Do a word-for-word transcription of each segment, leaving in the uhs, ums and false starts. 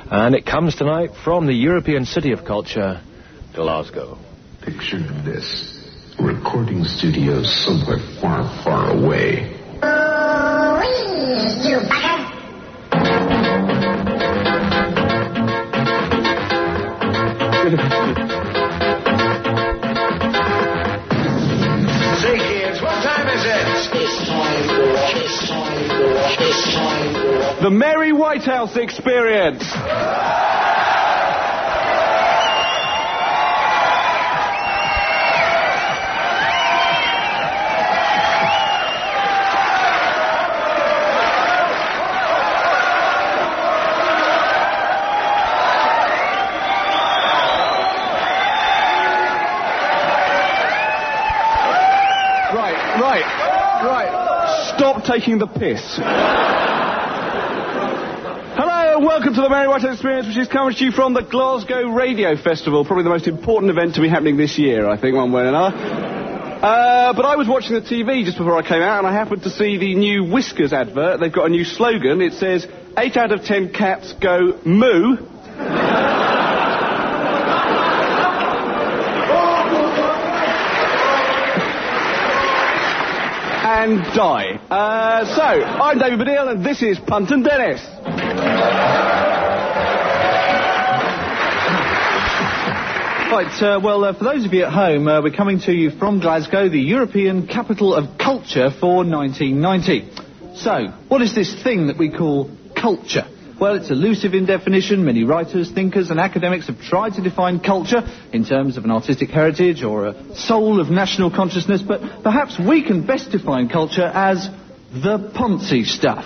And it comes tonight from the European City of Culture, Glasgow. Picture this. A recording studio somewhere far, far away. Oh, you bugger! Say, kids, what time is it? It's time for, it's time for, it's time for... The Mary Whitehouse Experience. Right, right. Stop taking the piss. Hello, and welcome to the Mary Whitehouse Experience, which is coming to you from the Glasgow Radio Festival, probably the most important event to be happening this year, I think, one way or another. Uh, but I was watching the T V just before I came out, and I happened to see the new Whiskers advert. They've got a new slogan. It says, eight out of ten cats go moo. And die. Uh, so, I'm David Baddiel, and this is Punt and Dennis. Right, uh, well, uh, for those of you at home, uh, we're coming to you from Glasgow, the European Capital of Culture for nineteen ninety. So, what is this thing that we call culture? Well, it's elusive in definition. Many writers, thinkers and academics have tried to define culture in terms of an artistic heritage or a soul of national consciousness, but perhaps we can best define culture as the Ponzi stuff.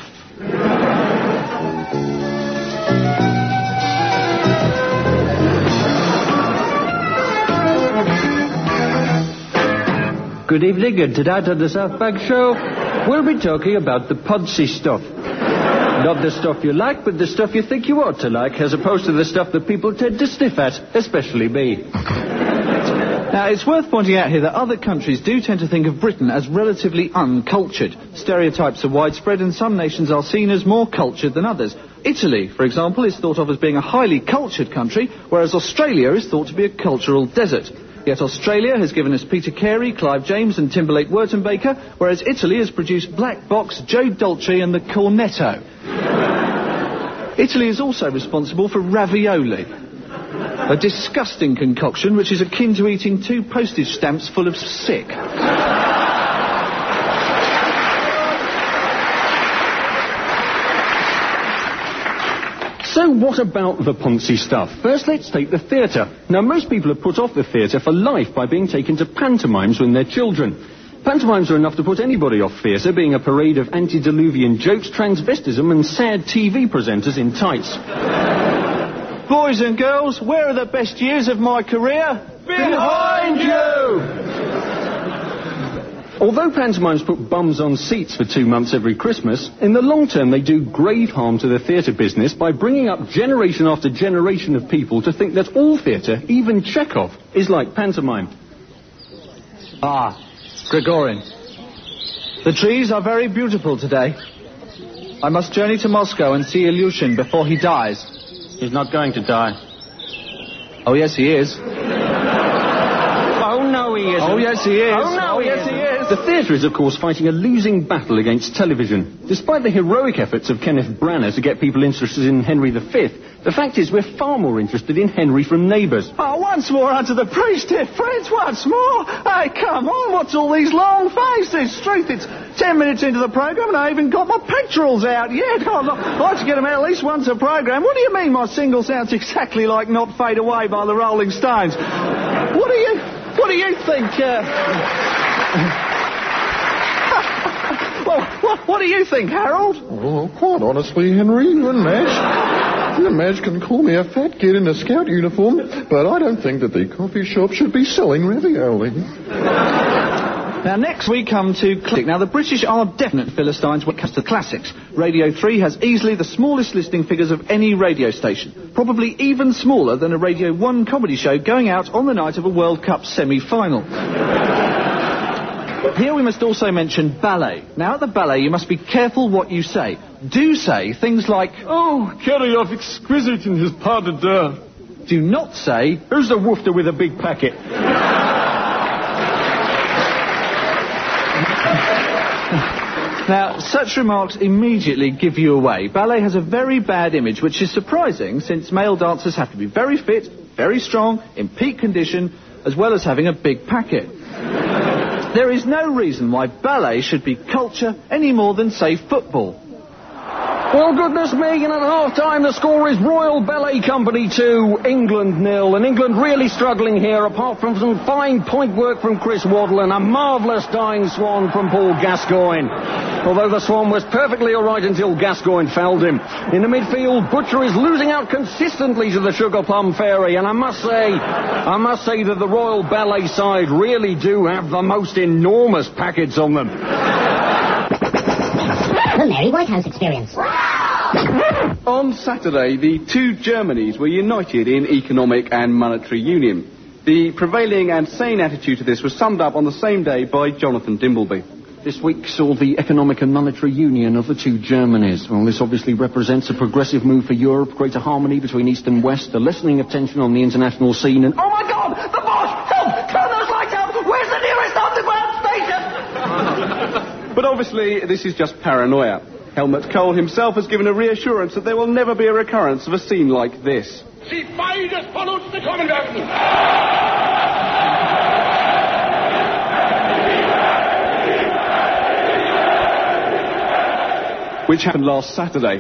Good evening, and tonight on the South Bank Show, we'll be talking about the Ponzi stuff. Not the stuff you like, but the stuff you think you ought to like, as opposed to the stuff that people tend to sniff at, especially me. Now, it's worth pointing out here that other countries do tend to think of Britain as relatively uncultured. Stereotypes are widespread, and some nations are seen as more cultured than others. Italy, for example, is thought of as being a highly cultured country, whereas Australia is thought to be a cultural desert. Yet Australia has given us Peter Carey, Clive James and Timberlake Wurtenbaker, whereas Italy has produced Black Box, Joe Dolce and the Cornetto. Italy is also responsible for ravioli, a disgusting concoction which is akin to eating two postage stamps full of sick. So what about the Ponzi stuff? First, let's take the theatre. Now, most people have put off the theatre for life by being taken to pantomimes when they're children. Pantomimes are enough to put anybody off theatre, being a parade of antediluvian jokes, transvestism and sad T V presenters in tights. Boys and girls, where are the best years of my career? Behind you! Although pantomimes put bums on seats for two months every Christmas, in the long term they do grave harm to the theatre business by bringing up generation after generation of people to think that all theatre, even Chekhov, is like pantomime. Ah, Gregorian. The trees are very beautiful today. I must journey to Moscow and see Ilyushin before he dies. He's not going to die. Oh, yes, he is. Oh, no, he isn't. Oh, yes, he is. Oh, no, oh, he yes, isn't. he is. The theatre is, of course, fighting a losing battle against television. Despite the heroic efforts of Kenneth Branagh to get people interested in Henry the Fifth, the fact is we're far more interested in Henry from Neighbours. Oh, once more unto the priest, dear friends, once more. Hey, come on, what's all these long faces? Truth, it's ten minutes into the programme and I haven't got my pectorals out yet. I'd like to get them out at least once a programme. What do you mean my single sounds exactly like Not Fade Away by the Rolling Stones? What do you, what do you think, uh... well, what, what do you think, Harold? Well, quite honestly, Henry, you and Madge... You and Madge can call me a fat kid in a scout uniform, but I don't think that the coffee shop should be selling ravioli. Now, next we come to classic. Now, the British are definite Philistines when it comes to classics. Radio three has easily the smallest listening figures of any radio station. Probably even smaller than a Radio one comedy show going out on the night of a World Cup semi-final. Here we must also mention ballet. Now, at the ballet, you must be careful what you say. Do say things like, Oh, Kirillov, exquisite in his pas de deux. do not say, Who's the woofter with a big packet? Now, such remarks immediately give you away. Ballet has a very bad image, which is surprising, since male dancers have to be very fit, very strong, in peak condition, as well as having a big packet. There is no reason why ballet should be culture any more than, say, football. Well, goodness me, and at half-time the score is Royal Ballet Company two, England nil. And England really struggling here, apart from some fine point work from Chris Waddle and a marvellous dying swan from Paul Gascoigne. Although the swan was perfectly all right until Gascoigne fouled him. In the midfield, Butcher is losing out consistently to the Sugar Plum Fairy. And I must say, I must say that the Royal Ballet side really do have the most enormous packets on them. The Mary Whitehouse Experience. On Saturday, the two Germanys were united in economic and monetary union. The prevailing and sane attitude to this was summed up on the same day by Jonathan Dimbleby. This week saw the economic and monetary union of the two Germanys. Well, this obviously represents a progressive move for Europe, greater harmony between East and West, a lessening of tension on the international scene, and... Oh my God! The Bosch! Help! Turn those lights out! Where's the nearest underground station? But obviously, this is just paranoia. Helmut Kohl himself has given a reassurance that there will never be a recurrence of a scene like this. Sie beides von uns bekommen werden! Which happened last Saturday.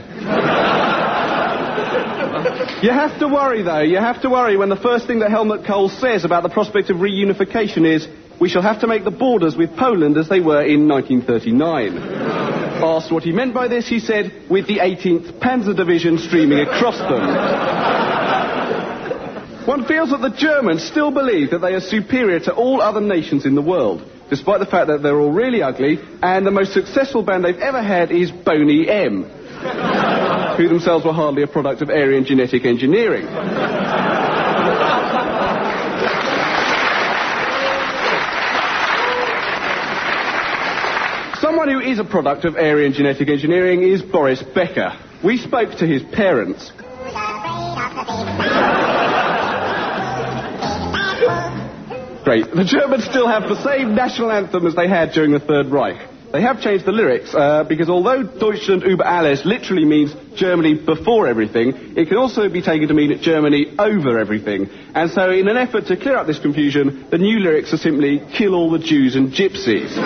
You have to worry, though. You have to worry when the first thing that Helmut Kohl says about the prospect of reunification is, we shall have to make the borders with Poland as they were in nineteen thirty-nine. Asked what he meant by this, he said, with the eighteenth Panzer Division streaming across them. One feels that the Germans still believe that they are superior to all other nations in the world, despite the fact that they're all really ugly, and the most successful band they've ever had is Boney M, who themselves were hardly a product of Aryan genetic engineering. Someone who is a product of Aryan genetic engineering is Boris Becker. We spoke to his parents. Great. The Germans still have the same national anthem as they had during the Third Reich. They have changed the lyrics, uh, because although Deutschland über alles literally means Germany before everything, it can also be taken to mean Germany over everything. And so in an effort to clear up this confusion, the new lyrics are simply kill all the Jews and gypsies.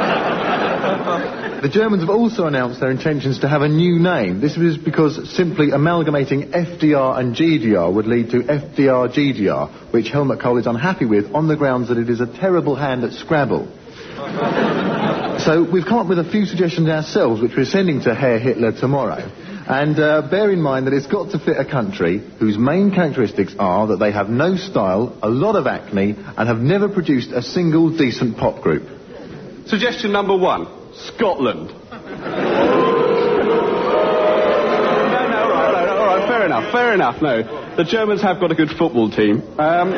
The Germans have also announced their intentions to have a new name. This was because simply amalgamating F D R and G D R would lead to F D R G D R, which Helmut Kohl is unhappy with on the grounds that it is a terrible hand at Scrabble. So we've come up with a few suggestions ourselves, which we're sending to Herr Hitler tomorrow. And uh, bear in mind that it's got to fit a country whose main characteristics are that they have no style, a lot of acne, and have never produced a single decent pop group. Suggestion number one, Scotland. no, no, all right, no, all right, fair enough, fair enough, no. The Germans have got a good football team. Um...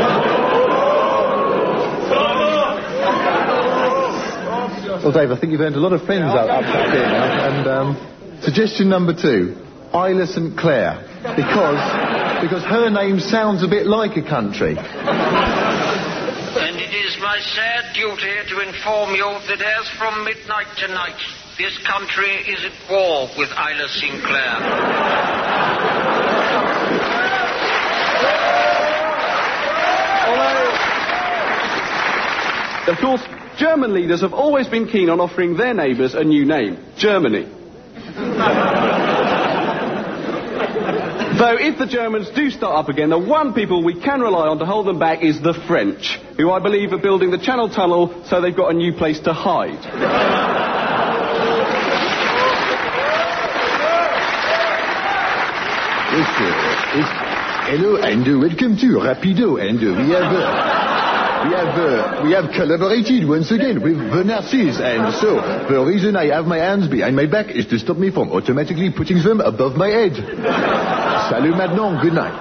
Well, Dave, I think you've earned a lot of friends up, up here now. And um, suggestion number two, Isla Saint Clair, because because her name sounds a bit like a country. And it is my sad duty to inform you that as from midnight tonight, this country is at war with Isla Saint Clair. Although, of course, German leaders have always been keen on offering their neighbours a new name, Germany. Though if the Germans do start up again, the one people we can rely on to hold them back is the French, who I believe are building the Channel Tunnel so they've got a new place to hide. Yes, sir. Yes. Hello, and uh, welcome to Rapido, and uh, we have... Uh, We have, uh, we have collaborated once again with the Nazis, and so the reason I have my hands behind my back is to stop me from automatically putting them above my head. Salut maintenant, good night.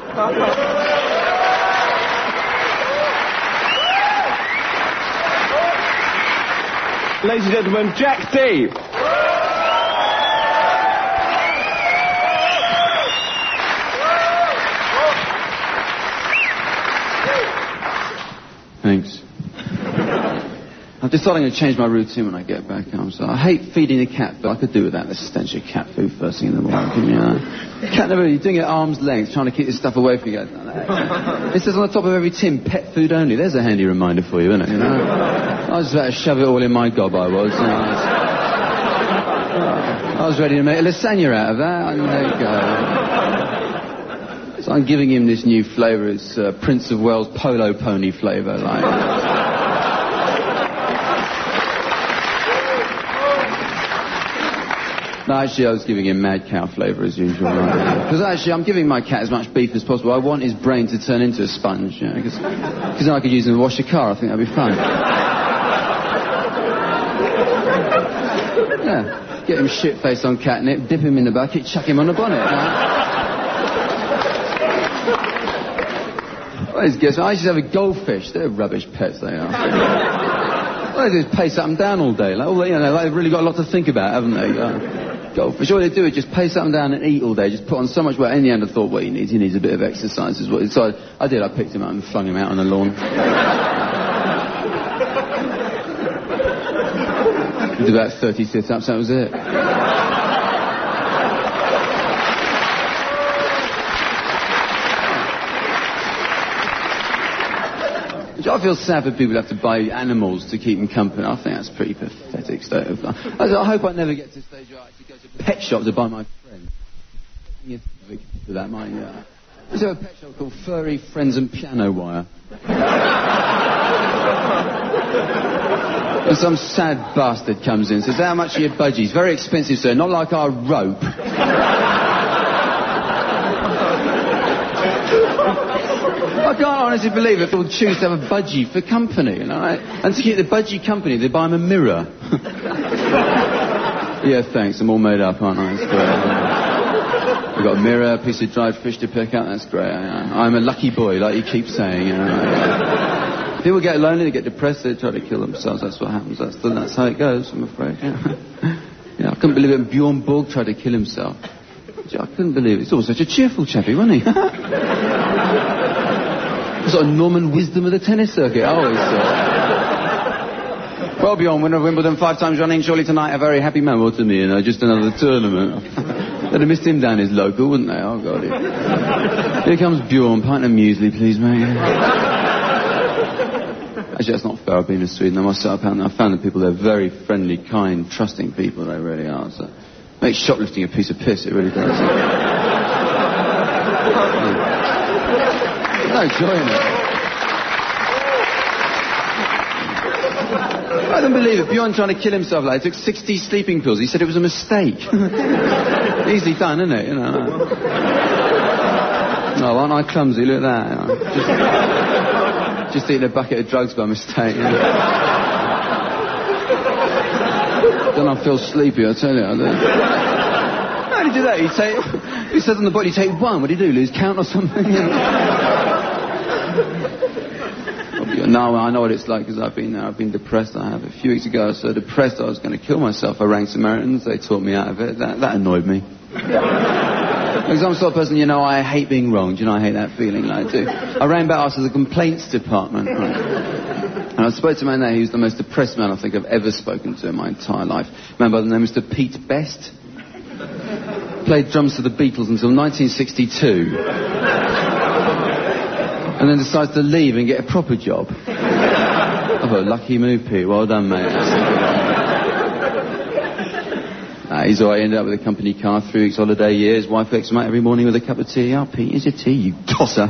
Ladies and gentlemen, Jack D. Thanks. I've decided I'm going to change my routine when I get back home. So I hate feeding a cat, but I could do without the stench of cat food first thing in the morning. You know? Cat never, you're doing it at arm's length, trying to keep this stuff away from you. It says on the top of every tin, pet food only. There's a handy reminder for you, isn't it? You know? I was about to shove it all in my gob, I was. You know, I, was I was ready to make a lasagna out of that, and there you go. So I'm giving him this new flavour. It's uh, Prince of Wales polo pony flavour, like. No, actually, I was giving him mad cow flavour as usual. Because right? Actually, I'm giving my cat as much beef as possible. I want his brain to turn into a sponge, you know, because then I could use him to wash the car. I think that'd be fun. Yeah, get him shit-faced on catnip, dip him in the bucket, chuck him on the bonnet. Right? Well, guess I used to have a goldfish. They're rubbish pets, they are. All they do is pace up and down all day. Like, all they, you know, they've really got a lot to think about, haven't they? Uh, goldfish. All they do is just pace up and down and eat all day. Just put on so much weight. In the end, I thought, what he needs, he needs a bit of exercise. Is what. So I, I did. I picked him up and flung him out on the lawn. Did about thirty sit-ups. That was it. I feel sad for people who have to buy animals to keep them company. I think that's a pretty pathetic state of life. I, I hope I never get to the stage where I actually go to a pet shop to buy my friend. You for that, my uh, there's a pet shop called Furry Friends and Piano Wire. And some sad bastard comes in and says, "How much are your budgies?" "Very expensive, sir. Not like our rope." I can't honestly believe it. People choose to have a budgie for company, you know. And to keep the budgie company, they buy him a mirror. Yeah, thanks. I'm all made up, aren't I? That's great. I've got a mirror, a piece of dried fish to pick up. That's great. I'm a lucky boy, like you keep saying. You know. People get lonely, they get depressed, they try to kill themselves. That's what happens. That's, the, that's how it goes, I'm afraid. Yeah. Yeah, I couldn't believe it. Bjorn Borg tried to kill himself. I couldn't believe it. He's always such a cheerful chappie, wasn't he? Sort of Norman Wisdom of the tennis circuit, I always thought. Well, Bjorn, winner of Wimbledon five times running, surely tonight a very happy man. Well, to me, you know, just another tournament. They'd have missed him down his local, wouldn't they? Oh, God. Here comes Bjorn. Pint of muesli, please, mate. Actually, that's not fair. I've been to Sweden. I must say, I found, I found the people there very friendly, kind, trusting people. They really are. So. Makes shoplifting a piece of piss, it really does. No joy in it. I don't believe it. Bjorn trying to kill himself, like, he took sixty sleeping pills. He said it was a mistake. Easily done, isn't it? You know. No, aren't I clumsy? Look at that. You know. Just, just eating a bucket of drugs by mistake. You know. Then I feel sleepy, I tell you. I don't. How do you do that? You take, he says on the bottle, you take one. What do you do? Lose count or something? No, I know what it's like because I've been there. I've been depressed. I have. A few weeks ago, I was so depressed I was going to kill myself. I rang Samaritans. They talked me out of it. That, that annoyed me. Because I'm the sort of person, you know, I hate being wronged. You know, I hate that feeling. Like, I do. I rang back to the complaints department. Right? And I spoke to a man there. He was the most depressed man I think I've ever spoken to in my entire life. A man by the name of Mister Pete Best. Played drums for the Beatles until nineteen sixty-two. And then decides to leave and get a proper job. I thought, lucky move, Pete. Well done, mate. Nah, he's alright. Ended up with a company car, three weeks holiday, year. His wife wakes him up every morning with a cup of tea. "Oh, Pete, here's your tea, you tosser."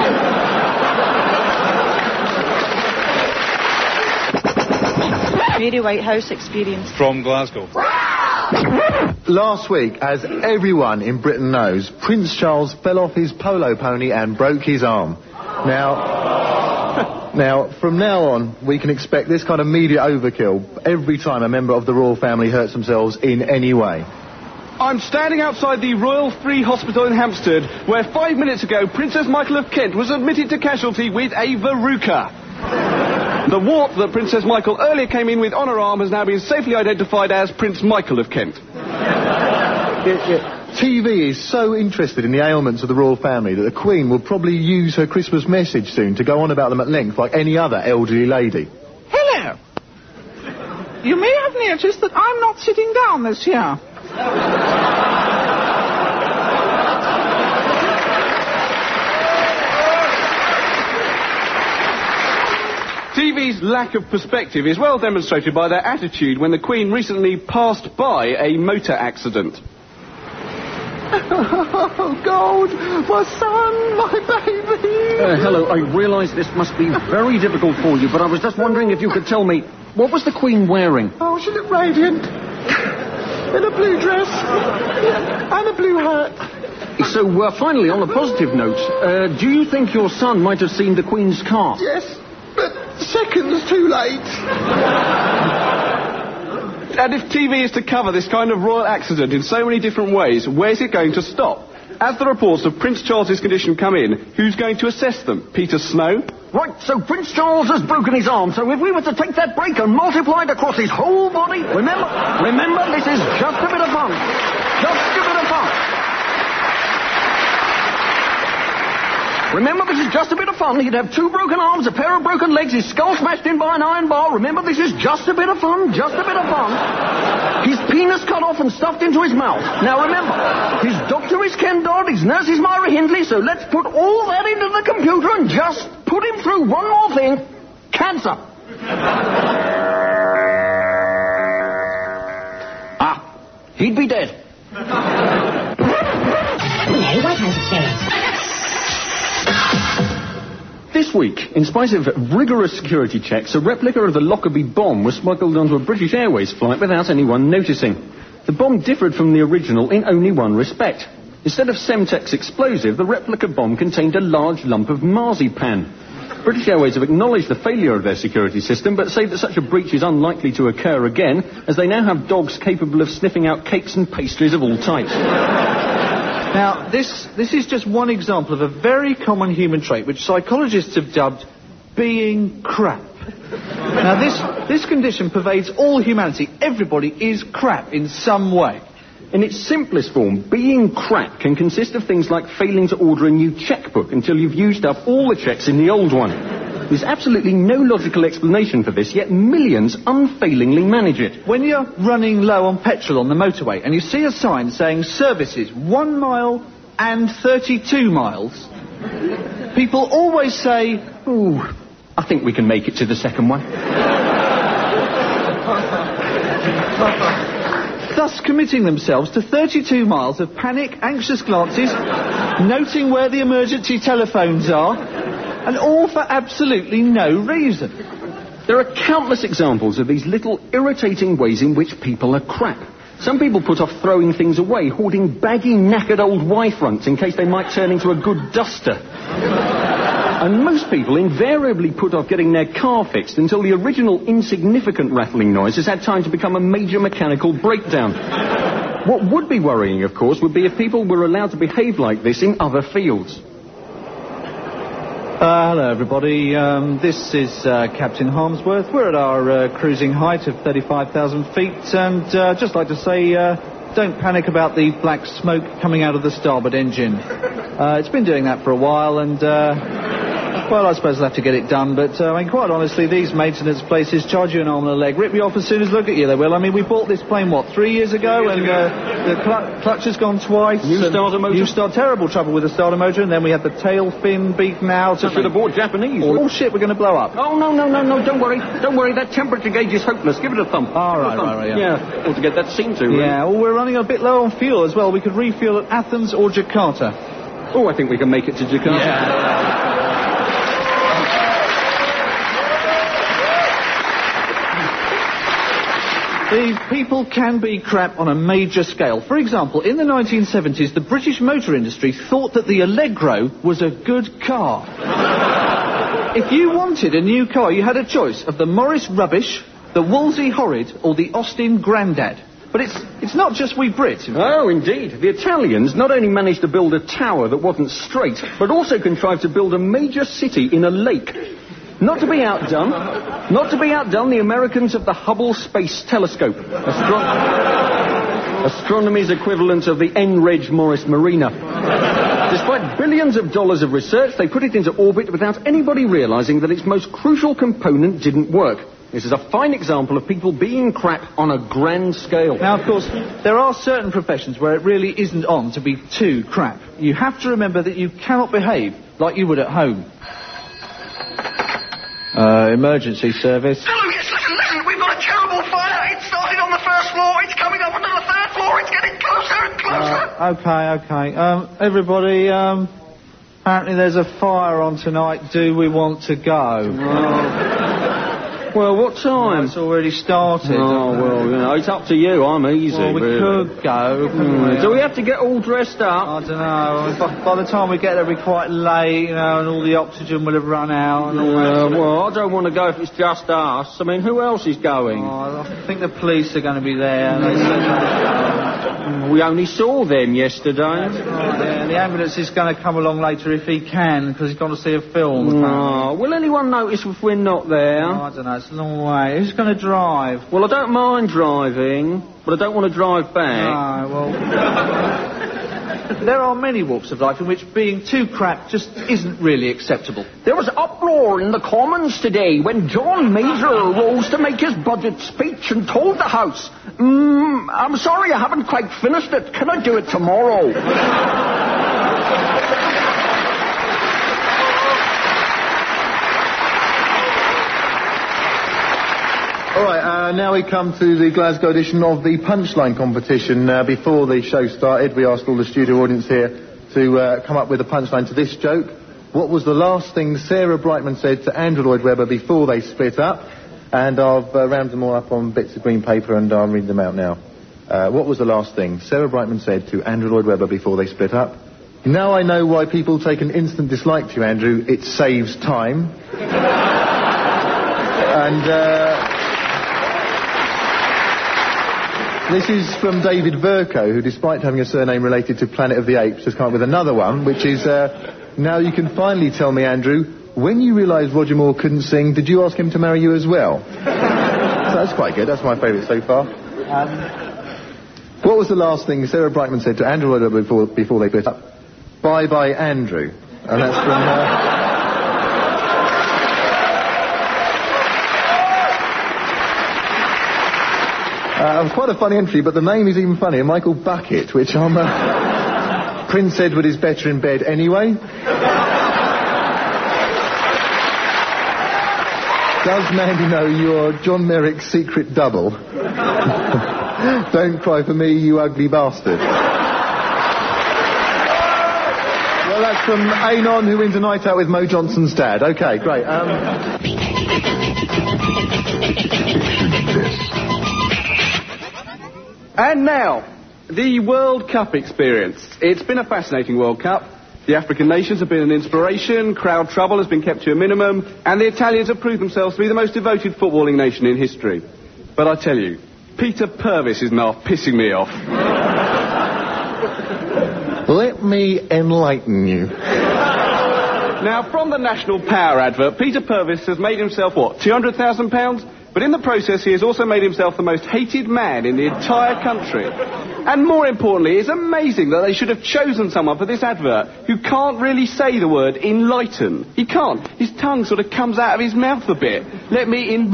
Mary Whitehouse experience. From Glasgow. Last week, as everyone in Britain knows, Prince Charles fell off his polo pony and broke his arm. Now, now, from now on, we can expect this kind of media overkill every time a member of the royal family hurts themselves in any way. I'm standing outside the Royal Free Hospital in Hampstead, where five minutes ago, Princess Michael of Kent was admitted to casualty with a verruca. The wart that Princess Michael earlier came in with on her arm has now been safely identified as Prince Michael of Kent. Yeah, yeah. T V is so interested in the ailments of the royal family that the Queen will probably use her Christmas message soon to go on about them at length like any other elderly lady. Hello. You may have noticed that I'm not sitting down this year. T V's lack of perspective is well demonstrated by their attitude when the Queen recently passed by a motor accident. Oh, God, my son, my baby. Uh, hello, I realise this must be very difficult for you, but I was just wondering if you could tell me, what was the Queen wearing? Oh, she looked radiant. In a blue dress. And a blue hat. So, uh, finally, on a positive note, uh, do you think your son might have seen the Queen's car? Yes, but seconds too late. And if T V is to cover this kind of royal accident in so many different ways, where's it going to stop? As the reports of Prince Charles's condition come in, who's going to assess them? Peter Snow? Right, so Prince Charles has broken his arm, so if we were to take that break and multiply it across his whole body, remember, remember, this is just a bit of fun. Just a bit of fun. Remember, this is just a bit of fun. He'd have two broken arms, a pair of broken legs, his skull smashed in by an iron bar. Remember, this is just a bit of fun, just a bit of fun. His penis cut off and stuffed into his mouth. Now, remember, his doctor is Ken Dodd, his nurse is Myra Hindley, so let's put all that into the computer and just put him through one more thing. Cancer. Ah, he'd be dead. Mary Whitehouse experience. This week, in spite of rigorous security checks, a replica of the Lockerbie bomb was smuggled onto a British Airways flight without anyone noticing. The bomb differed from the original in only one respect. Instead of Semtex explosive, the replica bomb contained a large lump of marzipan. British Airways have acknowledged the failure of their security system, but say that such a breach is unlikely to occur again, as they now have dogs capable of sniffing out cakes and pastries of all types. Now, this, this is just one example of a very common human trait which psychologists have dubbed being crap. Now, this, this condition pervades all humanity. Everybody is crap in some way. In its simplest form, being crap can consist of things like failing to order a new checkbook until you've used up all the checks in the old one. There's absolutely no logical explanation for this, yet millions unfailingly manage it. When you're running low on petrol on the motorway and you see a sign saying services one mile and thirty-two miles, people always say, ooh, I think we can make it to the second one. Thus committing themselves to thirty-two miles of panic, anxious glances, noting where the emergency telephones are, and all for absolutely no reason. There are countless examples of these little irritating ways in which people are crap. Some people put off throwing things away, hoarding baggy, knackered old Y-fronts in case they might turn into a good duster. And most people invariably put off getting their car fixed until the original insignificant rattling noise has had time to become a major mechanical breakdown. What would be worrying, of course, would be if people were allowed to behave like this in other fields. Uh, hello, everybody. Um, this is uh, Captain Harmsworth. We're at our uh, cruising height of thirty-five thousand feet, and uh, just like to say, uh, don't panic about the black smoke coming out of the starboard engine. Uh, it's been doing that for a while, and, uh, well, I suppose I'll have to get it done, but, uh, I mean, quite honestly, these maintenance places charge you an arm and a leg, rip you off as soon as they look at you, they will. I mean, we bought this plane, what, three years ago, and uh, the cl- clutch has gone twice. New starter motor? New start, terrible trouble with the starter motor, and then we had the tail fin beaten out. So should have bought Japanese. Oh, shit, we're going to blow up. Oh, no, no, no, no, don't worry. Don't worry, that temperature gauge is hopeless. Give it a thump. All right, thump. right, right, yeah. Yeah, ought to get that seen to. Really. Yeah, well, we're running a bit low on fuel as well. We could refuel at Athens or Jakarta. Oh, I think we can make it to Jakarta. Yeah. These people can be crap on a major scale. For example, in the nineteen seventies, the British motor industry thought that the Allegro was a good car. If you wanted a new car, you had a choice of the Morris Rubbish, the Wolsey Horrid, or the Austin Grandad. But it's it's not just we Brits. Oh, indeed. The Italians not only managed to build a tower that wasn't straight, but also contrived to build a major city in a lake. Not to be outdone, not to be outdone, the Americans have the Hubble Space Telescope. Astro- astronomy's equivalent of the N. Reg Morris Marina. Despite billions of dollars of research, they put it into orbit without anybody realizing that its most crucial component didn't work. This is a fine example of people being crap on a grand scale. Now, of course, there are certain professions where it really isn't on to be too crap. You have to remember that you cannot behave like you would at home. Uh, emergency service. Hello, yes, listen, listen, we've got a terrible fire. It started on the first floor, it's coming up onto the third floor, it's getting closer and closer. Uh, okay, okay. Um, everybody, um, apparently there's a fire on tonight. Do we want to go? Well, what time? Well, it's already started. Oh, well, you know, it's up to you. I'm easy. Well, we really. could go. Mm. Do we have to get all dressed up? I don't know. By, by the time we get there, it'll be quite late, you know, and all the oxygen will have run out and all uh, that. Well, I don't want to go if it's just us. I mean, who else is going? Oh, I think the police are going to be there. They said we only saw them yesterday. That's right, yeah. The ambulance is going to come along later if he can, because he's gone to see a film. Oh, will anyone notice if we're not there? Oh, I don't know. It's a long way. Who's going to drive? Well, I don't mind driving, but I don't want to drive back. No, well... There are many walks of life in which being too crap just isn't really acceptable. There was uproar in the Commons today when John Major rose to make his budget speech and told the House, mm, I'm sorry, I haven't quite finished it. Can I do it tomorrow? All right, uh, now we come to the Glasgow edition of the Punchline competition. Uh, before the show started, we asked all the studio audience here to uh, come up with a punchline to this joke. What was the last thing Sarah Brightman said to Andrew Lloyd Webber before they split up? And I've uh, rounded them all up on bits of green paper and I'll read them out now. Uh, what was the last thing Sarah Brightman said to Andrew Lloyd Webber before they split up? Now I know why people take an instant dislike to you, Andrew. It saves time. and... Uh, This is from David Verco, who, despite having a surname related to Planet of the Apes, has come up with another one, which is, uh, now you can finally tell me, Andrew, when you realised Roger Moore couldn't sing, did you ask him to marry you as well? So that's quite good. That's my favourite so far. Um, what was the last thing Sarah Brightman said to Andrew Lloyd Webber before, before they split up? Bye-bye, Andrew. And that's from... Uh, Uh, quite a funny entry, but the name is even funnier. Michael Bucket, which I'm... Uh, Prince Edward is better in bed anyway. Does Mandy know you're John Merrick's secret double? Don't cry for me, you ugly bastard. Well, that's from Anon, who wins a night out with Mo Johnson's dad. OK, great. Um... And now, the World Cup experience. It's been a fascinating World Cup. The African nations have been an inspiration, crowd trouble has been kept to a minimum, and the Italians have proved themselves to be the most devoted footballing nation in history. But I tell you, Peter Purves is now pissing me off. Let me enlighten you. Now, from the National Power advert, Peter Purves has made himself, what, two hundred thousand pounds? But in the process, he has also made himself the most hated man in the entire country. And more importantly, it's amazing that they should have chosen someone for this advert who can't really say the word enlighten. He can't. His tongue sort of comes out of his mouth a bit. Let me in...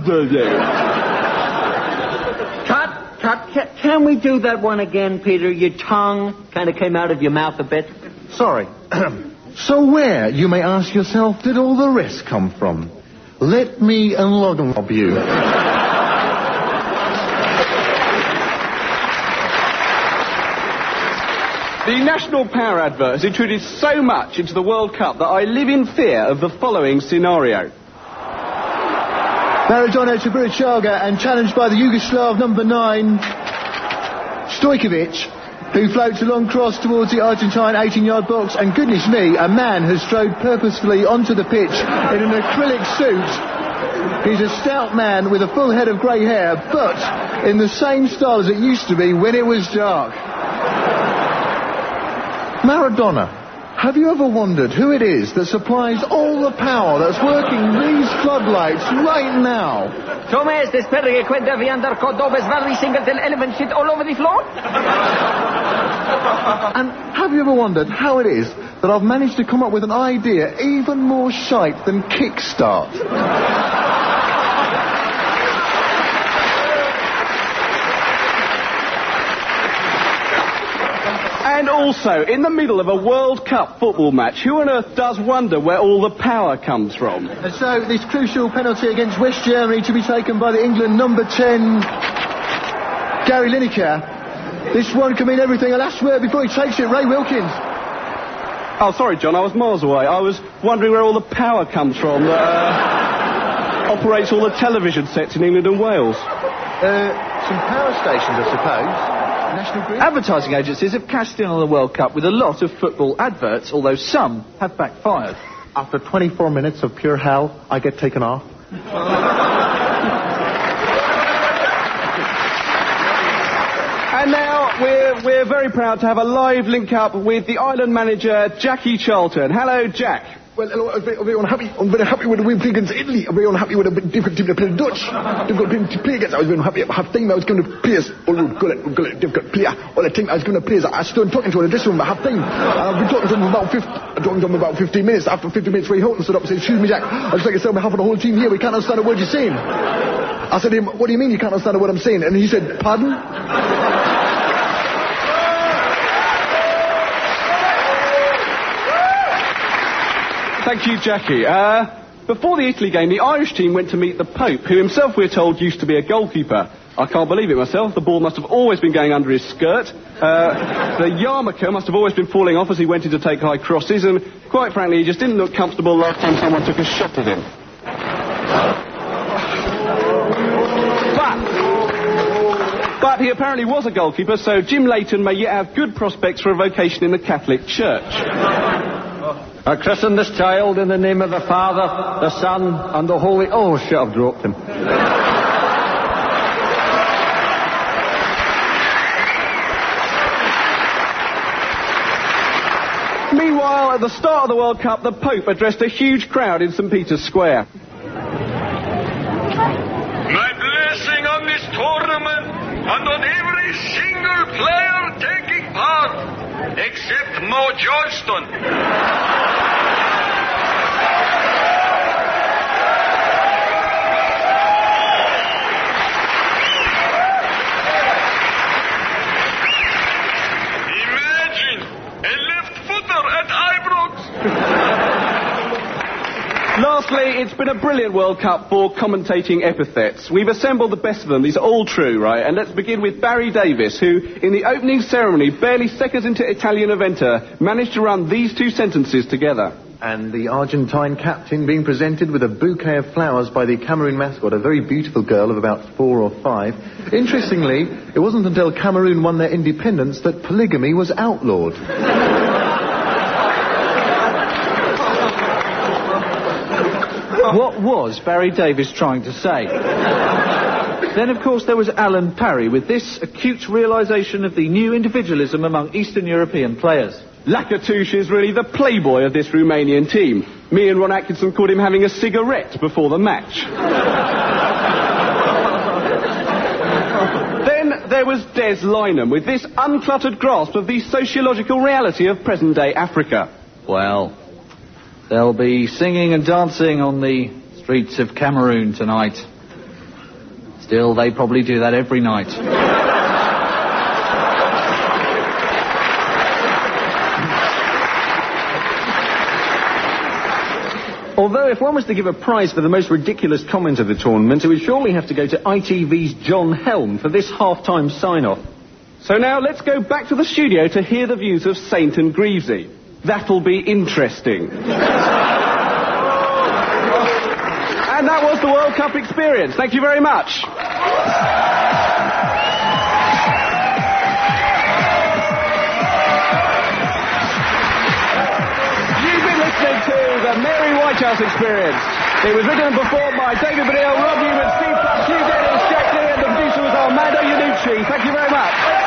Cut, cut, cut. Can we do that one again, Peter? Your tongue kind of came out of your mouth a bit. Sorry. So where, you may ask yourself, did all the rest come from? Let me unload you. The National Power advert has intruded so much into the World Cup that I live in fear of the following scenario. Maradona to Burichaga and challenged by the Yugoslav number nine, Stojkovic, who floats a long cross towards the Argentine eighteen-yard box, and goodness me, a man has strode purposefully onto the pitch in an acrylic suit. He's a stout man with a full head of grey hair, but in the same style as it used to be when it was dark. Maradona, Have you ever wondered who it is that supplies all the power that's working these floodlights right now? Thomas, this perige quenta vi under Cordobas Valley Singleton elephant shit all over the floor? And have you ever wondered how it is that I've managed to come up with an idea even more shite than Kickstart? And also, in the middle of a World Cup football match, who on earth does wonder where all the power comes from? And so, this crucial penalty against West Germany to be taken by the England number ten, Gary Lineker. This one can mean everything. A last word before he takes it, Ray Wilkins. Oh, sorry, John, I was miles away. I was wondering where all the power comes from that uh, operates all the television sets in England and Wales. Uh, some power stations, I suppose. National Grid? Advertising agencies have cashed in on the World Cup with a lot of football adverts, although some have backfired. After twenty-four minutes of pure hell, I get taken off. And now we're, we're very proud to have a live link-up with the island manager, Jackie Charlton. Hello, Jack. Well, hello, I'm very, I'm very unhappy. I'm very happy with the win against Italy. I'm very unhappy with the different team that played Dutch. They've got to play against. I was very unhappy. Half time I was going to play us. Oh, good, good, they've got player. All the time I was going to play is I stood talking to her in the dressing room at half time. And I've been talking to him about fifty, talking to him about fifteen minutes. After fifteen minutes, Ray Houghton stood up and said, "Excuse me, Jack. I just like to say on behalf of the whole team here, we can't understand a word you're saying." I said to him, "What do you mean you can't understand a word I'm saying?" And he said, "Pardon?" Thank you, Jackie. Uh, before the Italy game, the Irish team went to meet the Pope, who himself, we're told, used to be a goalkeeper. I can't believe it myself. The ball must have always been going under his skirt. Uh, the yarmulke must have always been falling off as he went in to take high crosses, and quite frankly, he just didn't look comfortable last time someone took a shot at him. But, but he apparently was a goalkeeper, so Jim Leighton may yet have good prospects for a vocation in the Catholic Church. I christen this child in the name of the Father, the Son, and the Holy... Oh, shit, I've dropped him. Meanwhile, at the start of the World Cup, the Pope addressed a huge crowd in St Peter's Square. My blessing on this tournament and on every single player taking part, except Mo Johnston. Lastly, it's been a brilliant World Cup for commentating epithets. We've assembled the best of them. These are all true, right? And let's begin with Barry Davis, who, in the opening ceremony, barely seconds into Italian Eventa, managed to run these two sentences together. And the Argentine captain being presented with a bouquet of flowers by the Cameroon mascot, a very beautiful girl of about four or five. Interestingly, it wasn't until Cameroon won their independence that polygamy was outlawed. What was Barry Davis trying to say? Then, of course, there was Alan Parry with this acute realisation of the new individualism among Eastern European players. Lakatouche is really the playboy of this Romanian team. Me and Ron Atkinson caught him having a cigarette before the match. Then there was Des Lynam with this uncluttered grasp of the sociological reality of present-day Africa. Well, they'll be singing and dancing on the streets of Cameroon tonight. Still, they probably do that every night. Although if one was to give a prize for the most ridiculous comment of the tournament, it would surely have to go to I T V's John Helm for this half-time sign-off. So now let's go back to the studio to hear the views of Saint and Greavesy. That'll be interesting. And that was the World Cup experience. Thank you very much. You've been listening to the Mary Whitehouse Experience. It was written and performed by David Baddiel, Rob Newman, Steve Clark, Hugh Dennis, Jack Lee, and the producer was Armando Iannucci. Thank you very much.